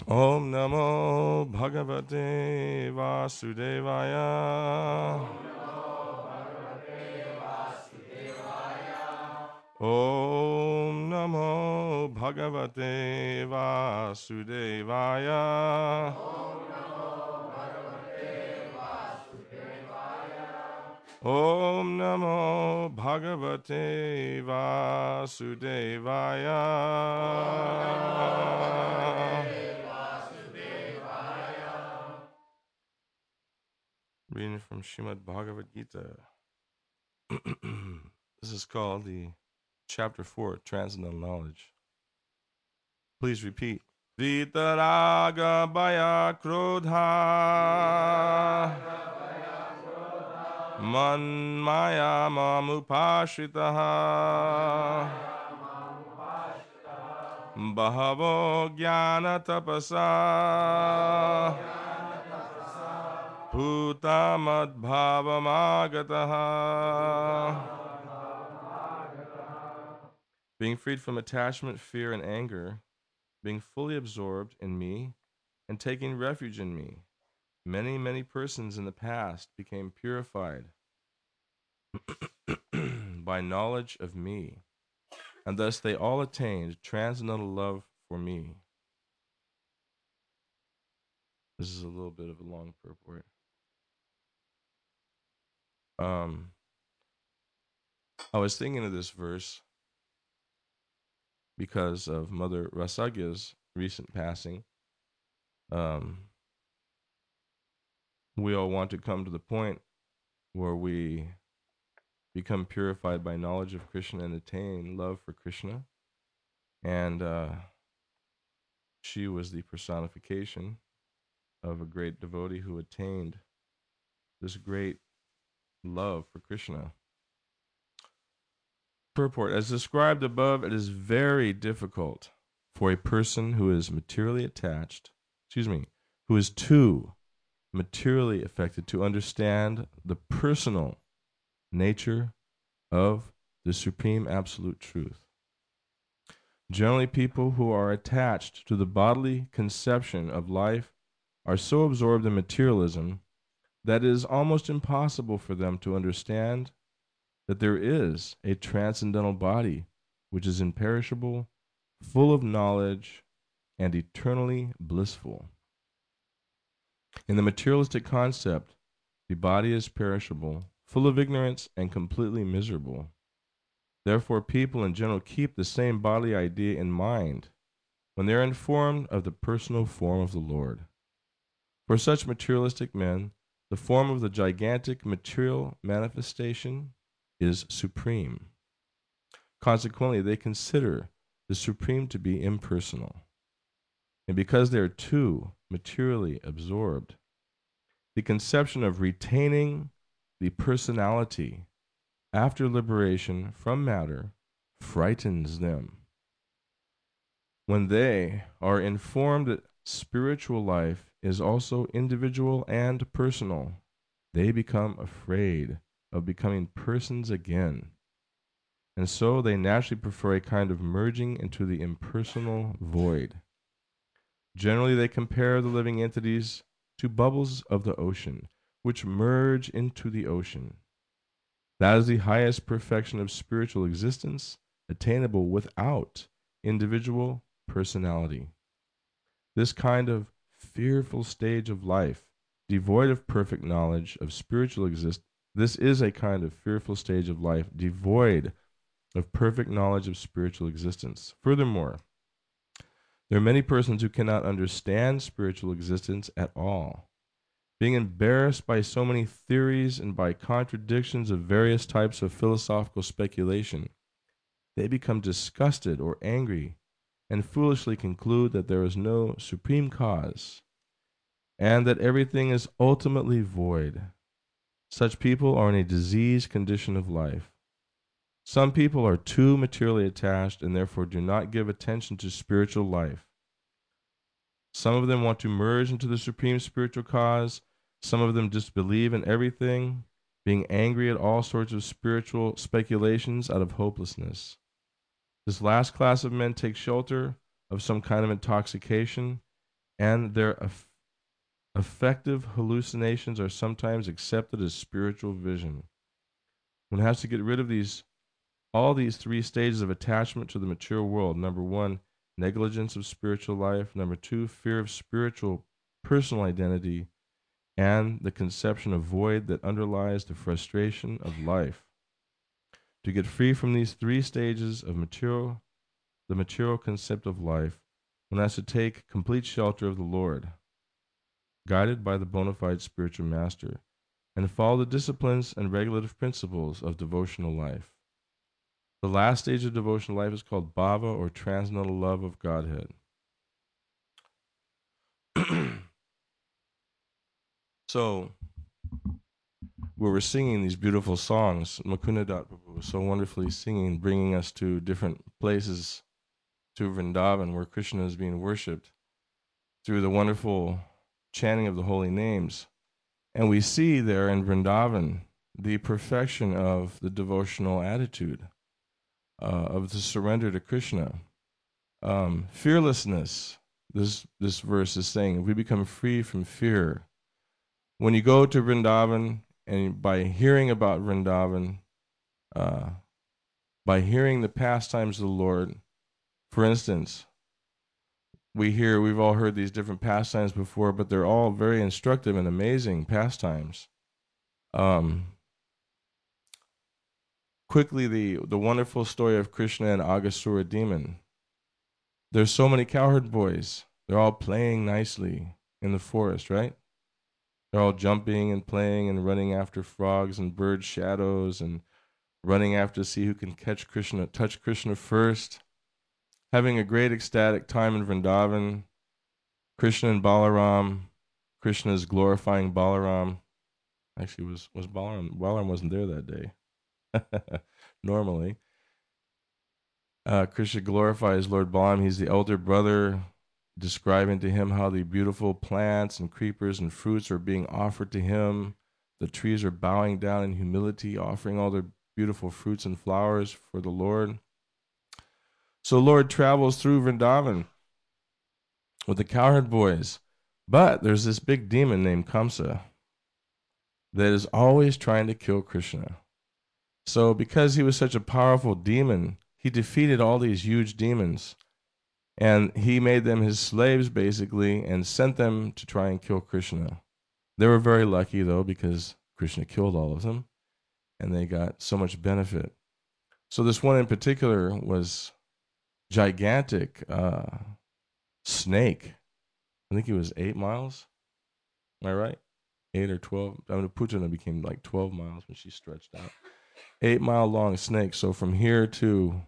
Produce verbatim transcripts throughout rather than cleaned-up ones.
Om Namo Bhagavate Vasudevaya. Om Namo Bhagavate Vasudevaya. Om Namo Bhagavate Vasudevaya. Reading from Srimad Bhagavad Gita. This is called the Chapter four, Transcendental Knowledge. Please repeat. Vitaraga Bhaya Krodha Manmaya Mamupashitaha Bahavo Jnana Tapasa Bhutamad Bhavamagataha. Being freed from attachment, fear, and anger, being fully absorbed in me, and taking refuge in me, many, many persons in the past became purified by knowledge of me, and thus they all attained transcendental love for me. This is a little bit of a long purport. Um, I was thinking of this verse because of Mother Rasagya's recent passing. Um, we all want to come to the point where we become purified by knowledge of Krishna and attain love for Krishna. And uh, she was the personification of a great devotee who attained this great love for Krishna. Purport. As described above, it is very difficult for a person who is materially attached, excuse me, who is too materially affected to understand the personal nature of the supreme absolute truth. Generally, people who are attached to the bodily conception of life are so absorbed in materialism that it is almost impossible for them to understand that there is a transcendental body which is imperishable, full of knowledge, and eternally blissful. In the materialistic concept, the body is perishable, full of ignorance, and completely miserable. Therefore, people in general keep the same bodily idea in mind when they are informed of the personal form of the Lord. For such materialistic men, the form of the gigantic material manifestation is supreme. Consequently, they consider the supreme to be impersonal. And because they are too materially absorbed, the conception of retaining the personality after liberation from matter frightens them. When they are informed that spiritual life is also individual and personal, they become afraid of becoming persons again. And so they naturally prefer a kind of merging into the impersonal void. Generally, they compare the living entities to bubbles of the ocean, which merge into the ocean. That is the highest perfection of spiritual existence, attainable without individual personality. This kind of fearful stage of life, devoid of perfect knowledge of spiritual existence, this is a kind of fearful stage of life devoid of perfect knowledge of spiritual existence. Furthermore, there are many persons who cannot understand spiritual existence at all. Being embarrassed by so many theories and by contradictions of various types of philosophical speculation, they become disgusted or angry and foolishly conclude that there is no supreme cause and that everything is ultimately void. Such people are in a diseased condition of life. Some people are too materially attached and therefore do not give attention to spiritual life. Some of them want to merge into the supreme spiritual cause. Some of them disbelieve in everything, being angry at all sorts of spiritual speculations out of hopelessness. This last class of men take shelter of some kind of intoxication and their eff- effective hallucinations are sometimes accepted as spiritual vision. One has to get rid of these all these three stages of attachment to the mature world. Number one, negligence of spiritual life. Number two, fear of spiritual personal identity, and the conception of void that underlies the frustration of life. To get free from these three stages of material, the material concept of life, one has to take complete shelter of the Lord, guided by the bona fide spiritual master, and follow the disciplines and regulative principles of devotional life. The last stage of devotional life is called bhava, or transcendental love of Godhead. So, we were singing these beautiful songs. Mukunda Prabhu was so wonderfully singing, bringing us to different places, to Vrindavan, where Krishna is being worshipped through the wonderful chanting of the holy names. And we see there in Vrindavan the perfection of the devotional attitude, uh, of the surrender to Krishna. Um, fearlessness, this, this verse is saying, if we become free from fear, when you go to Vrindavan, and by hearing about Vrindavan, uh, by hearing the pastimes of the Lord, for instance, we hear, we've all heard these different pastimes before, but they're all very instructive and amazing pastimes. Um, quickly, the, the wonderful story of Krishna and Aghasura demon. There's so many cowherd boys. They're all playing nicely in the forest, right? They're all jumping and playing and running after frogs and bird shadows and running after to see who can catch Krishna, touch Krishna first. Having a great ecstatic time in Vrindavan. Krishna and Balaram. Krishna is glorifying Balaram. Actually, was was Balaram? Balaram wasn't there that day. Normally, uh, Krishna glorifies Lord Balaram. He's the elder brother, describing to him how the beautiful plants and creepers and fruits are being offered to him. The trees are bowing down in humility, offering all their beautiful fruits and flowers for the Lord. So Lord travels through Vrindavan with the cowherd boys. But there's this big demon named Kamsa that is always trying to kill Krishna. So because he was such a powerful demon, he defeated all these huge demons. And he made them his slaves, basically, and sent them to try and kill Krishna. They were very lucky, though, because Krishna killed all of them, and they got so much benefit. So this one in particular was gigantic uh, snake. I think he was eight miles. Am I right? Eight or twelve. I mean, Putana became like twelve miles when she stretched out. Eight mile long snake. So from here to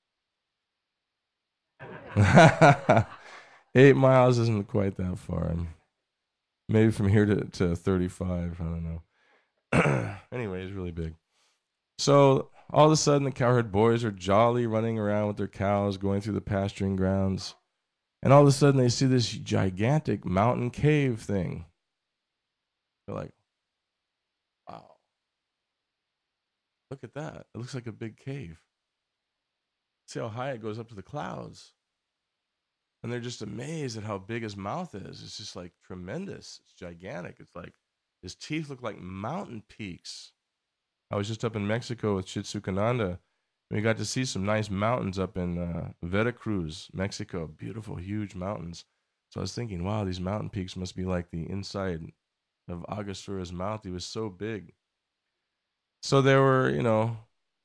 eight miles isn't quite that far. Maybe from here to, to thirty-five. I don't know. Anyway, it's really big. So all of a sudden, the cowherd boys are jolly running around with their cows, going through the pasturing grounds. And all of a sudden, they see this gigantic mountain cave thing. They're like, wow, look at that. It looks like a big cave. See how high it goes up to the clouds. And they're just amazed at how big his mouth is. It's just like tremendous. It's gigantic. It's like his teeth look like mountain peaks. I was just up in Mexico with Chitsukananda. We got to see some nice mountains up in uh, Veracruz, Mexico. Beautiful, huge mountains. So I was thinking, wow, these mountain peaks must be like the inside of Aghasura's mouth. He was so big. So they were, you know,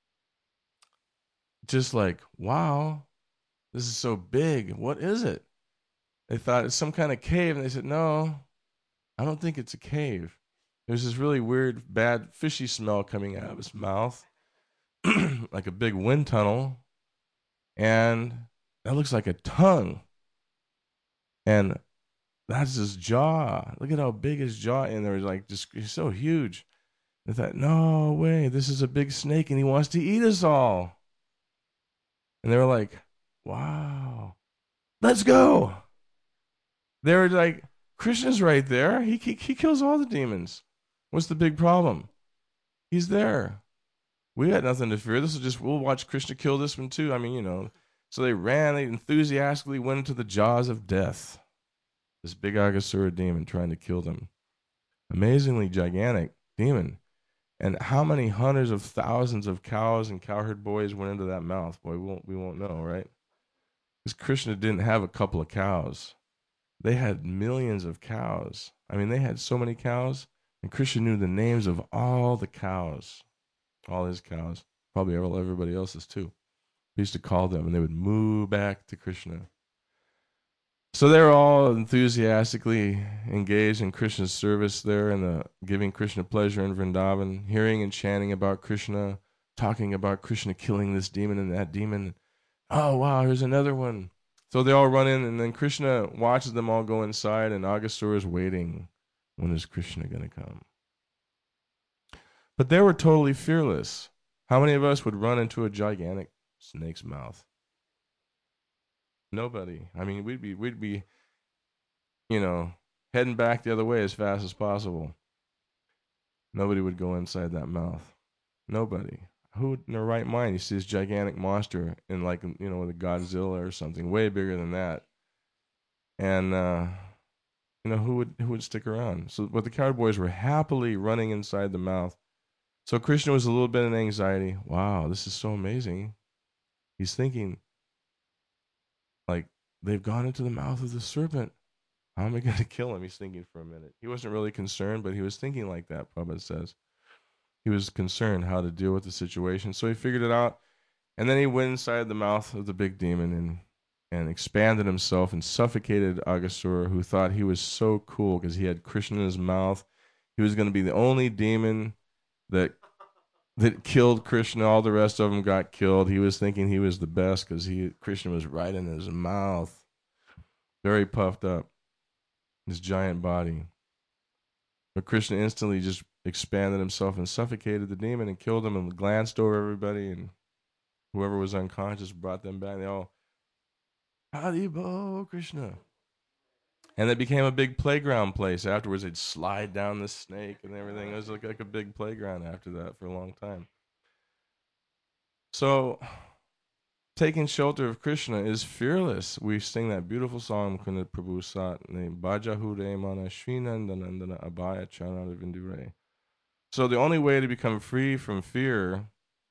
just like, wow, this is so big. What is it? They thought it's some kind of cave. And they said, no, I don't think it's a cave. There's this really weird, bad, fishy smell coming out of his mouth, like a big wind tunnel. And that looks like a tongue. And that's his jaw. Look at how big his jaw is. And there was like, just, he's so huge. They thought, no way, this is a big snake and he wants to eat us all. And they were like, wow, let's go. They were like, Krishna's right there. He, he, he kills all the demons. What's the big problem? He's there. We got nothing to fear. This is just, we'll watch Krishna kill this one too. I mean, you know. So they ran, they enthusiastically went into the jaws of death. This big Aghasura demon trying to kill them. Amazingly gigantic demon. And how many hundreds of thousands of cows and cowherd boys went into that mouth? Boy, we won't, we won't know, right? Because Krishna didn't have a couple of cows. They had millions of cows. I mean, they had so many cows, and Krishna knew the names of all the cows, all his cows, probably everybody else's too. He used to call them, and they would moo back to Krishna. So they were all enthusiastically engaged in Krishna's service there, and the giving Krishna pleasure in Vrindavan, hearing and chanting about Krishna, talking about Krishna killing this demon and that demon. Oh, wow, here's another one. So they all run in, and then Krishna watches them all go inside, and Aghasura is waiting. When is Krishna going to come? But they were totally fearless. How many of us would run into a gigantic snake's mouth? Nobody. I mean, we'd be, we'd be, you know, heading back the other way as fast as possible. Nobody would go inside that mouth. Nobody. Who in their right mind? You see this gigantic monster in, like, you know, with a Godzilla or something way bigger than that, and uh, you know, who would who would stick around? So, but the cowboys boys were happily running inside the mouth. So Krishna was a little bit in anxiety. Wow, this is so amazing. He's thinking, like, they've gone into the mouth of the serpent. How am I going to kill him? He's thinking for a minute. He wasn't really concerned, but he was thinking like that, Prabhupada says. He was concerned how to deal with the situation. So he figured it out. And then he went inside the mouth of the big demon and, and expanded himself and suffocated Aghasura, who thought he was so cool because he had Krishna in his mouth. He was going to be the only demon that that killed Krishna. All the rest of them got killed. He was thinking he was the best because he Krishna was right in his mouth. Very puffed up. His giant body. But Krishna instantly just expanded himself and suffocated the demon and killed him and glanced over everybody, and whoever was unconscious brought them back. They all, Haribo Krishna. And it became a big playground place. Afterwards, they'd slide down the snake and everything. It was like, like a big playground after that for a long time. So, taking shelter of Krishna is fearless. We sing that beautiful song, Kunat Prabhu Sat, Bajahure Mana Shrinandanandana Abhaya Chanara Vindure. So the only way to become free from fear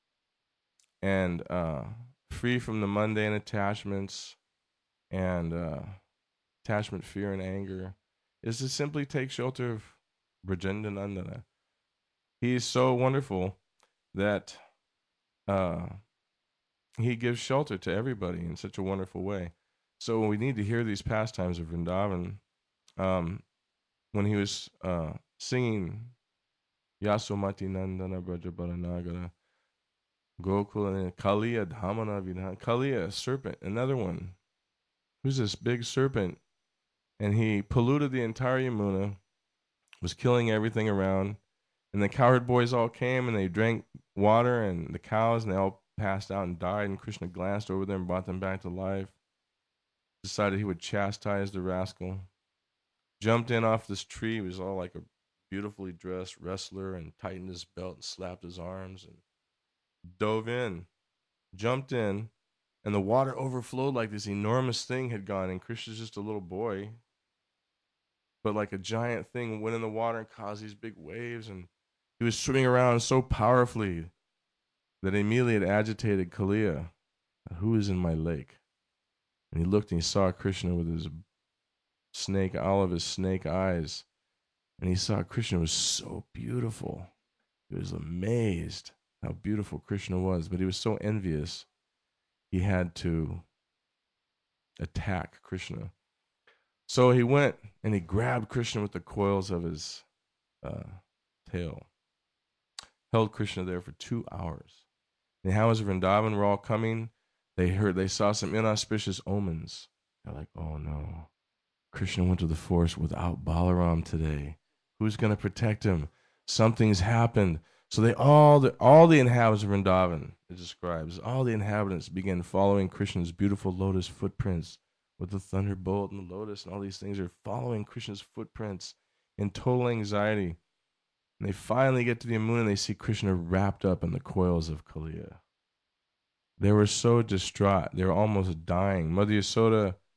and uh, free from the mundane attachments and uh, attachment, fear, and anger is to simply take shelter of Brajendanandana. He is so wonderful that uh, he gives shelter to everybody in such a wonderful way. So we need to hear these pastimes of Vrindavan. Um, when he was uh, singing Yasomati Nandana Brajabalanagara, Gokula, and Kaliya Dhamana Vidhan. Kaliya, serpent, another one. Who's this big serpent? And he polluted the entire Yamuna, was killing everything around. And the cowherd boys all came and they drank water, and the cows, and they all passed out and died. And Krishna glanced over them and brought them back to life. Decided he would chastise the rascal. Jumped in off this tree. He was all like a beautifully dressed wrestler and tightened his belt and slapped his arms and dove in, jumped in, and the water overflowed like this enormous thing had gone. And Krishna's just a little boy, but like a giant thing went in the water and caused these big waves. And he was swimming around so powerfully that immediately it agitated Kaliya. Who is in my lake? And he looked and he saw Krishna with his snake, all of his snake eyes. And he saw Krishna was so beautiful. He was amazed how beautiful Krishna was, but he was so envious, he had to attack Krishna. So he went and he grabbed Krishna with the coils of his uh, tail, held Krishna there for two hours. And how was Vrindavan were all coming? They heard, they saw some inauspicious omens. They're like, oh no, Krishna went to the forest without Balaram today. Who's going to protect him? Something's happened. So they all the all the inhabitants of Vrindavan, it describes, all the inhabitants began following Krishna's beautiful lotus footprints with the thunderbolt and the lotus and all these things are following Krishna's footprints in total anxiety. And they finally get to the Yamuna and they see Krishna wrapped up in the coils of Kaliya. They were so distraught. They were almost dying. Mother Yasoda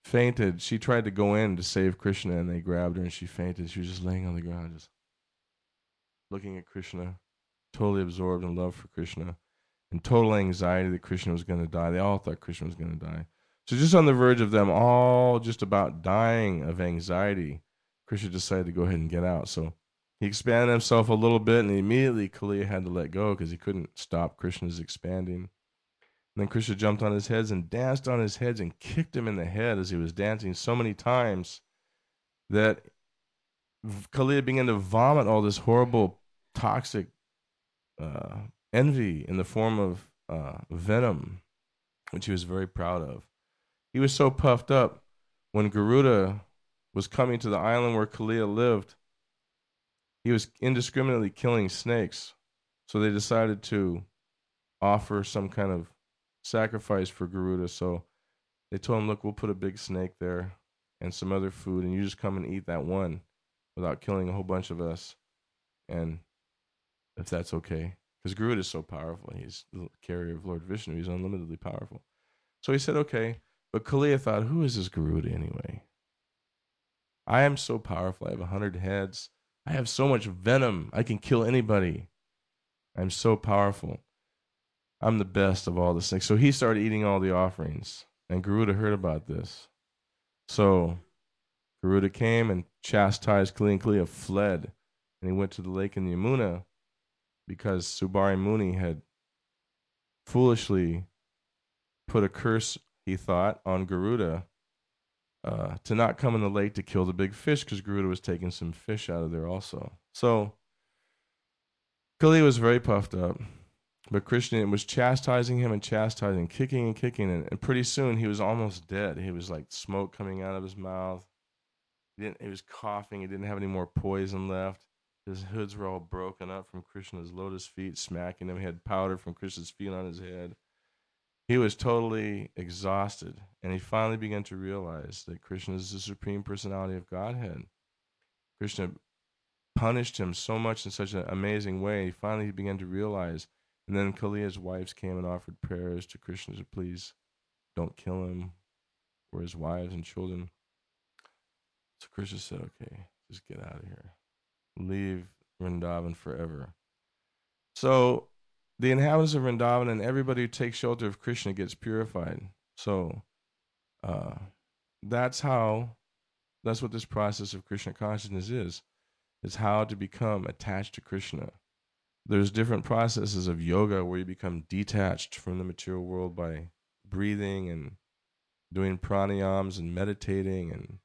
fainted. She tried to go in to save Krishna, and they grabbed her, and she fainted. She was just laying on the ground, just looking at Krishna, totally absorbed in love for Krishna, and total anxiety that Krishna was going to die. They all thought Krishna was going to die. So just on the verge of them all just about dying of anxiety, Krishna decided to go ahead and get out. So he expanded himself a little bit, and immediately Kaliya had to let go because he couldn't stop Krishna's expanding. And then Krishna jumped on his heads and danced on his heads and kicked him in the head as he was dancing so many times that Kaliya began to vomit all this horrible, toxic uh, envy in the form of uh, venom, which he was very proud of. He was so puffed up when Garuda was coming to the island where Kaliya lived, he was indiscriminately killing snakes. So they decided to offer some kind of sacrifice for Garuda. So they told him, look, we'll put a big snake there and some other food, and you just come and eat that one without killing a whole bunch of us. And if that's okay. Because Garuda is so powerful. He's the carrier of Lord Vishnu. He's unlimitedly powerful. So he said, okay. But Kaliya thought, who is this Garuda anyway? I am so powerful. I have a hundred heads. I have so much venom. I can kill anybody. I'm so powerful. I'm the best of all the snakes. So he started eating all the offerings. And Garuda heard about this. So Garuda came and chastised Kaliya, and Kaliya fled. And he went to the lake in the Yamuna because Subari Muni had foolishly put a curse, he thought, on Garuda uh, to not come in the lake to kill the big fish because Garuda was taking some fish out of there also. So Kaliya was very puffed up, but Krishna was chastising him and chastising, kicking and kicking, and, and pretty soon he was almost dead. He was like smoke coming out of his mouth. He didn't. He was coughing. He didn't have any more poison left. His hoods were all broken up from Krishna's lotus feet smacking him. He had powder from Krishna's feet on his head. He was totally exhausted, and he finally began to realize that Krishna is the Supreme Personality of Godhead. Krishna punished him so much in such an amazing way. Finally, he began to realize, and then Kaliya's wives came and offered prayers to Krishna to please don't kill him or his wives and children. So Krishna said, okay, just get out of here. Leave Vrindavan forever. So the inhabitants of Vrindavan and everybody who takes shelter of Krishna gets purified. So uh, that's how, that's what this process of Krishna consciousness is. It's how to become attached to Krishna. There's different processes of yoga where you become detached from the material world by breathing and doing pranayams and meditating and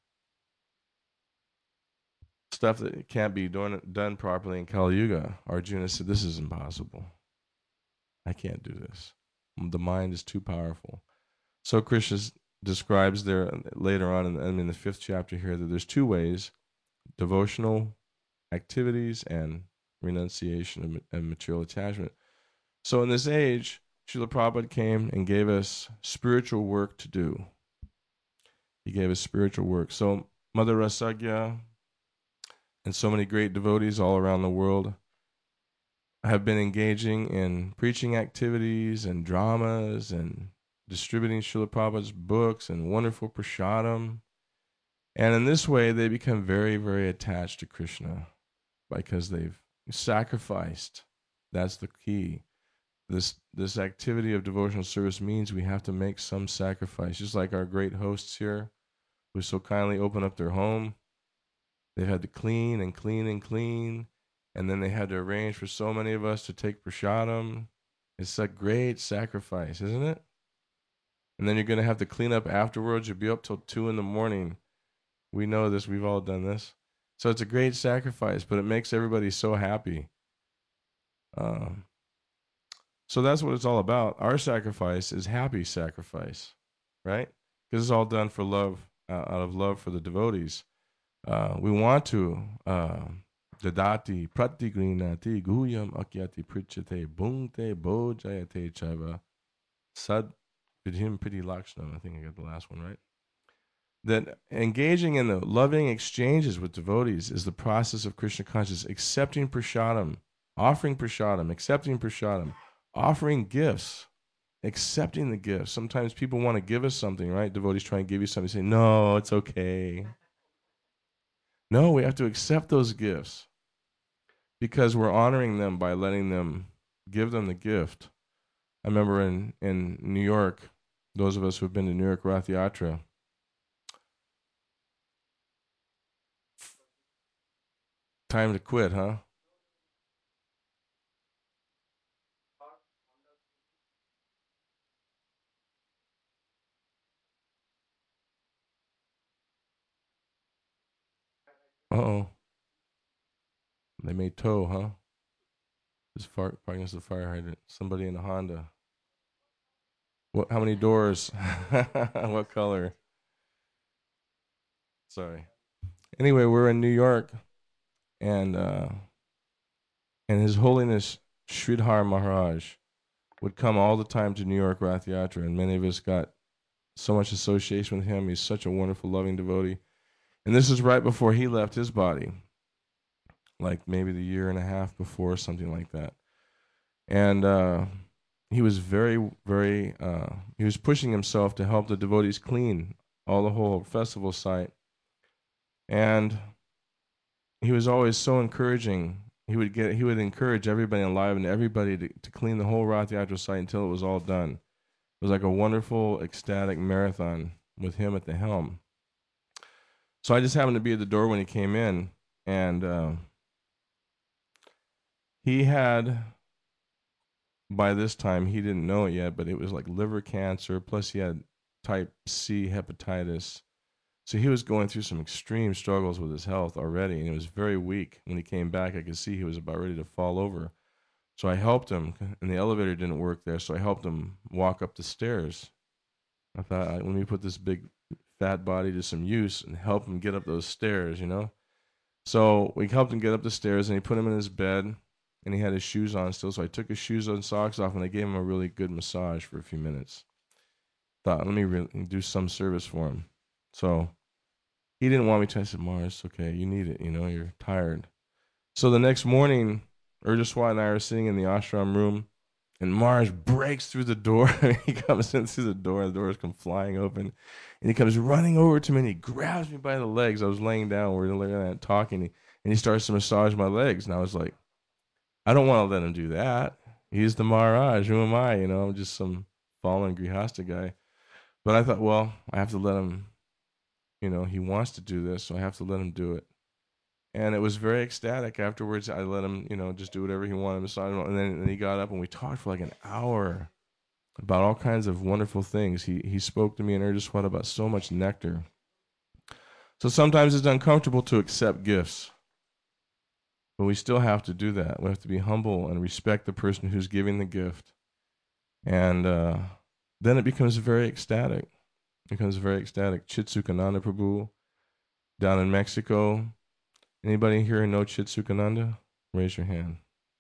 stuff that can't be done, done properly in Kali Yuga. Arjuna said, this is impossible. I can't do this. The mind is too powerful. So Krishna describes there later on in, in the fifth chapter here that there's two ways, devotional activities and renunciation of material attachment. So in this age, Srila Prabhupada came and gave us spiritual work to do. He gave us spiritual work. So Mother Rasagya and so many great devotees all around the world have been engaging in preaching activities and dramas and distributing Srila Prabhupada's books and wonderful prasadam. And in this way, they become very, very attached to Krishna because they've sacrificed. That's the key. This this activity of devotional service means we have to make some sacrifice. Just like our great hosts here, who so kindly open up their home. They've had to clean and clean and clean. And then they had to arrange for so many of us to take prasadam. It's a great sacrifice, isn't it? And then you're going to have to clean up afterwards. You'll be up till two in the morning. We know this. We've all done this. So it's a great sacrifice, but it makes everybody so happy. Um, so that's what it's all about. Our sacrifice is happy sacrifice, right? Because it's all done for love, uh, out of love for the devotees. Uh, we want to dadati pratigrinati guyam akyati prichate bhungte bojayate chava sad vidhim piti lakshanam. I think I got the last one right. That engaging in the loving exchanges with devotees is the process of Krishna consciousness, accepting prasadam, offering prasadam, accepting prasadam, offering gifts, accepting the gift. Sometimes people want to give us something, right? Devotees try and give you something. Say, no, it's okay. No, we have to accept those gifts because we're honoring them by letting them give them the gift. I remember in, in New York, those of us who have been to New York Rath Yatra, time to quit, huh? Uh oh. They made tow, huh? Just far, parking as the fire hydrant. Somebody in a Honda. What? How many doors? What color? Sorry. Anyway, we're in New York, and uh, and His Holiness Sridhar Maharaj would come all the time to New York Rath Yatra, and many of us got so much association with him. He's such a wonderful, loving devotee. And this is right before he left his body, like maybe the year and a half before, something like that. And uh, he was very, very, uh, he was pushing himself to help the devotees clean all the whole festival site. And he was always so encouraging. He would get, he would encourage everybody alive and everybody to, to clean the whole Rath Yatra site until it was all done. It was like a wonderful, ecstatic marathon with him at the helm. So I just happened to be at the door when he came in, and uh, he had, by this time, he didn't know it yet, but it was like liver cancer, plus he had type C hepatitis. So he was going through some extreme struggles with his health already, and he was very weak. When he came back, I could see he was about ready to fall over. So I helped him, and the elevator didn't work there, so I helped him walk up the stairs. I thought, let me put this big fat body to some use and help him get up those stairs, you know? So we helped him get up the stairs, and he put him in his bed, and he had his shoes on still. So I took his shoes and socks off, and I gave him a really good massage for a few minutes. Thought, let me re- do some service for him. So he didn't want me to. I said, Mars, okay, you need it. You know, you're tired. So the next morning, Urjaswat and I are sitting in the ashram room, and Mars breaks through the door. He comes in through the door, and the doors come flying open. And he comes running over to me, and he grabs me by the legs. I was laying down, we were laying down talking, and he starts to massage my legs. And I was like, I don't want to let him do that. He's the Maharaj. Who am I? You know, I'm just some fallen Grihasta guy. But I thought, well, I have to let him, you know, he wants to do this, so I have to let him do it. And it was very ecstatic. Afterwards, I let him, you know, just do whatever he wanted, massage him. And then and he got up, and we talked for like an hour about all kinds of wonderful things. He he spoke to me in Urdhwat about so much nectar. So sometimes it's uncomfortable to accept gifts, but we still have to do that. We have to be humble and respect the person who's giving the gift. And uh, then it becomes very ecstatic. It becomes very ecstatic. Chitsukananda Prabhu down in Mexico. Anybody here know Chitsukananda? Raise your hand.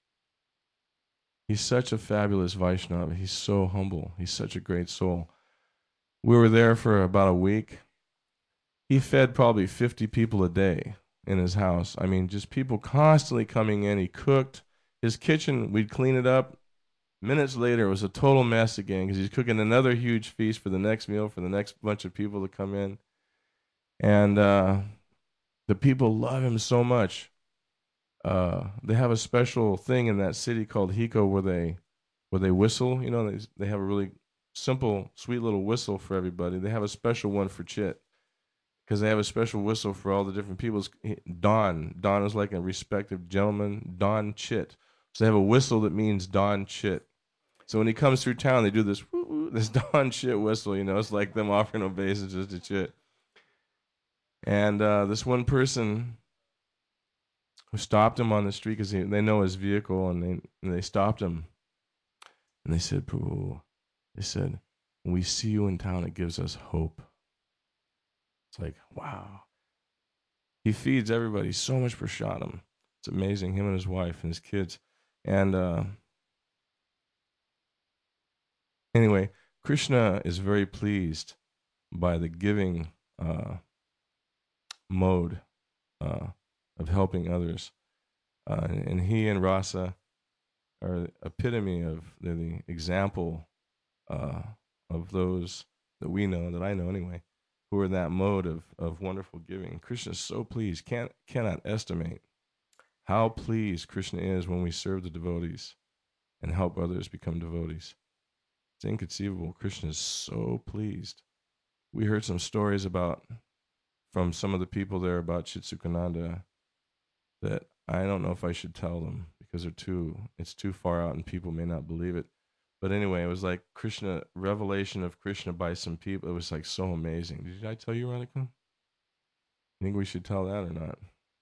He's such a fabulous Vaishnava. He's so humble. He's such a great soul. We were there for about a week. He fed probably fifty people a day in his house. I mean, just people constantly coming in. He cooked. His kitchen, we'd clean it up. Minutes later, it was a total mess again because he's cooking another huge feast for the next meal for the next bunch of people to come in. And uh, the people love him so much. Uh, they have a special thing in that city called Hiko where they where they whistle. You know, they they have a really simple, sweet little whistle for everybody. They have a special one for Chit because they have a special whistle for all the different people. Don. Don is like a respected gentleman. Don Chit. So they have a whistle that means Don Chit. So when he comes through town, they do this woo, woo, this Don Chit whistle. You know, it's like them offering obeisances to Chit. And uh, this one person who stopped him on the street because they know his vehicle, and they and they stopped him, and they said, "Prabhu," they said, "when we see you in town, it gives us hope." It's like, wow. He feeds everybody so much prasadam. It's amazing. Him and his wife and his kids. And uh, anyway, Krishna is very pleased by the giving uh, mode uh, of helping others. Uh, and he and Rasa are the epitome of, they're the example uh, of those that we know, that I know anyway, who are in that mode of, of wonderful giving. Krishna is so pleased, can't, cannot estimate how pleased Krishna is when we serve the devotees and help others become devotees. It's inconceivable. Krishna is so pleased. We heard some stories about from some of the people there about Chitsukananda that I don't know if I should tell them because they're too it's too far out and people may not believe it. But anyway, it was like Krishna revelation of Krishna by some people. It was like so amazing. Did I tell you, Radhika? You think we should tell that or not?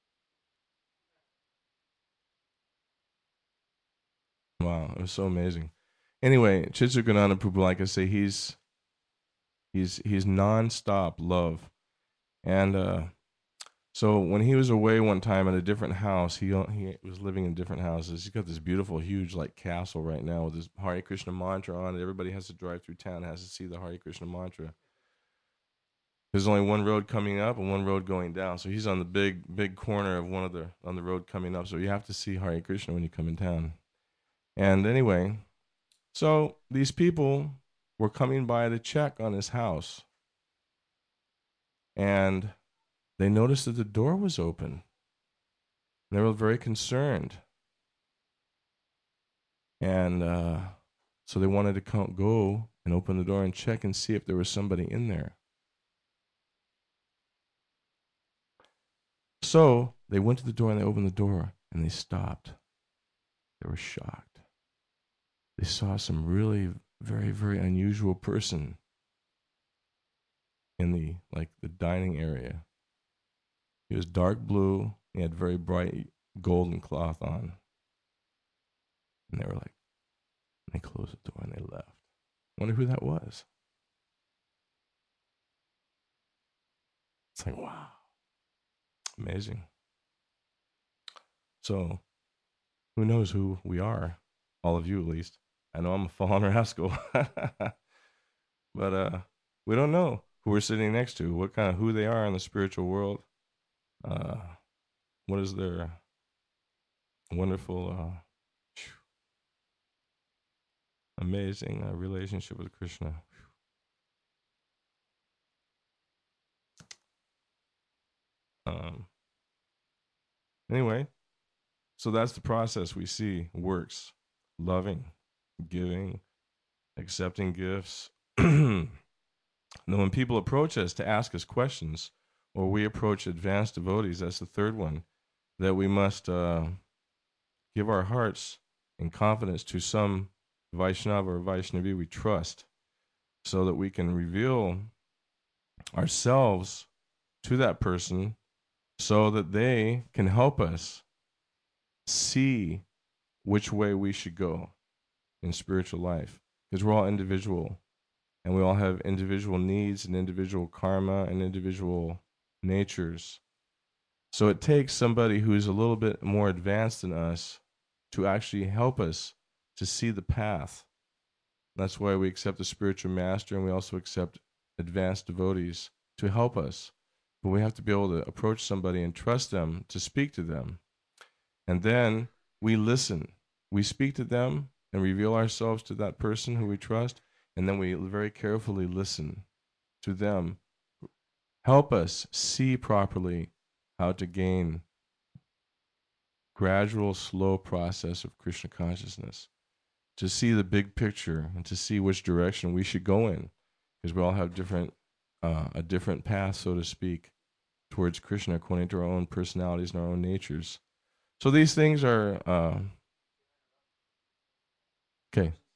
Wow, it was so amazing. Anyway, Chitsukananda Prabhu, like I say, he's he's he's nonstop love, and uh, so when he was away one time at a different house, he he was living in different houses. He's got this beautiful, huge like castle right now with his Hare Krishna mantra on it. Everybody has to drive through town, has to see the Hare Krishna mantra. There's only one road coming up and one road going down. So he's on the big big corner of one of the on the road coming up. So you have to see Hare Krishna when you come in town. And anyway, so these people were coming by to check on his house, and they noticed that the door was open. They were very concerned. And uh, so they wanted to come, go and open the door and check and see if there was somebody in there. So they went to the door and they opened the door and they stopped. They were shocked. They saw some really very, very unusual person in the like the dining area. He was dark blue. He had very bright golden cloth on. And they were like, they closed the door and they left. Wonder who that was. It's like, wow. Amazing. So, who knows who we are? All of you, at least. I know I'm a fallen rascal. But uh, we don't know who we're sitting next to, what kind of who they are in the spiritual world. Uh, what is their wonderful, uh, amazing uh, relationship with Krishna. Um, anyway, so that's the process we see works. Loving, giving, accepting gifts. Now, when people approach us to ask us questions, or we approach advanced devotees, that's the third one, that we must uh, give our hearts in confidence to some Vaishnava or Vaishnavi we trust, so that we can reveal ourselves to that person so that they can help us see which way we should go in spiritual life. Because we're all individual, and we all have individual needs and individual karma and individual natures. So it takes somebody who's a little bit more advanced than us to actually help us to see the path. That's why we accept a spiritual master, and we also accept advanced devotees to help us. But we have to be able to approach somebody and trust them to speak to them. And then we listen. We speak to them and reveal ourselves to that person who we trust, and then we very carefully listen to them. Help us see properly how to gain gradual, slow process of Krishna consciousness, to see the big picture and to see which direction we should go in, because we all have different uh, a different path, so to speak, towards Krishna according to our own personalities and our own natures. So these things are uh, okay.